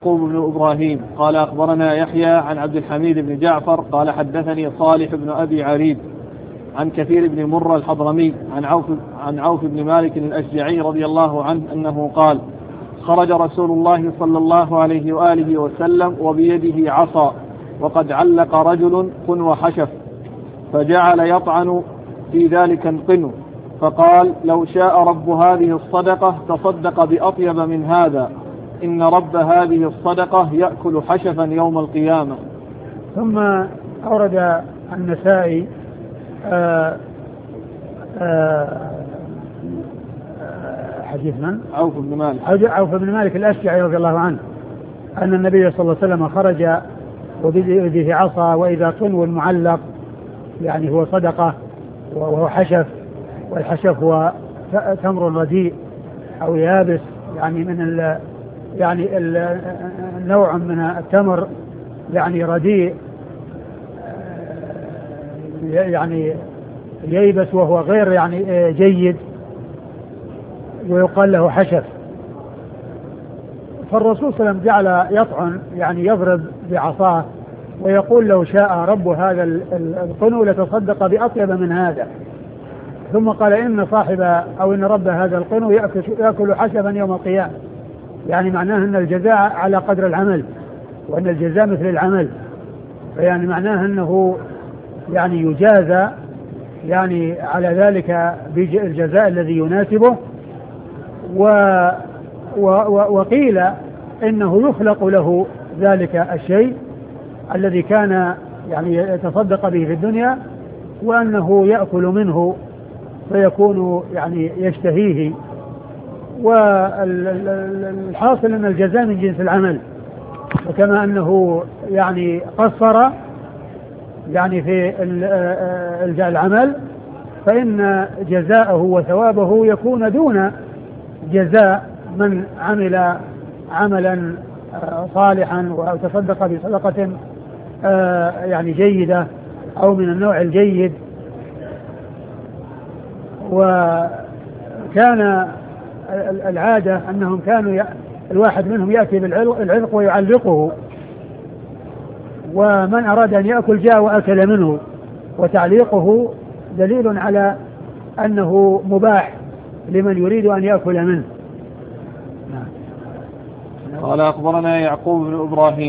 يعقوب بن إبراهيم قال أخبرنا يحيى عن عبد الحميد بن جعفر قال حدثني صالح بن أبي عريب عن كثير بن مرة الحضرمي عن عوف بن مالك الأشجعي رضي الله عنه أنه قال: خرج رسول الله صلى الله عليه وآله وسلم وبيده عصا وقد علق رجل قنو حشف، فجعل يطعن في ذلك القنو، فقال: لو شاء رب هذه الصدقة تصدق بأطيب من هذا، إن رب هذه الصدقة يأكل حشفا يوم القيامة. ثم أورد النسائي حديث من؟ عوف بن مالك الأشجعي رضي الله عنه أن النبي صلى الله عليه وسلم خرج وبيده عصا وإذا قنو معلق، يعني هو صدقة وهو حشف، والحشف هو تمر رديء أو يابس، يعني من نوع من التمر، يعني رديء، يعني ييبس وهو غير يعني جيد، ويقال له حشف. فالرسول صلى الله عليه وسلم جعل يطعن، يعني يضرب بعصاه ويقول: لو شاء رب هذا القنو لتصدق بأطيب من هذا. ثم قال: إن رب هذا القنو يأكل حشفا يوم القيامة، يعني معناه أن الجزاء على قدر العمل، وأن الجزاء مثل العمل، فيعني معناه أنه يعني يجازى يعني على ذلك بالجزاء الذي يناسبه. وقيل إنه يخلق له ذلك الشيء الذي كان يعني يتصدق به في الدنيا، وأنه يأكل منه فيكون يعني يشتهيه. والحاصل أن الجزاء من جنس العمل، وكما أنه يعني قصر يعني في العمل، فإن جزاءه وثوابه يكون دون جزاء من عمل عملا صالحا أو تصدق بصدقة يعني جيدة أو من النوع الجيد. وكان العادة أنهم كانوا الواحد منهم يأتي بالعلق ويعلقه، ومن أراد أن يأكل جاء وأكل منه، وتعليقه دليل على أنه مباح لمن يريد أن يأكل منه. قال أخبرنا يعقوب بن إبراهيم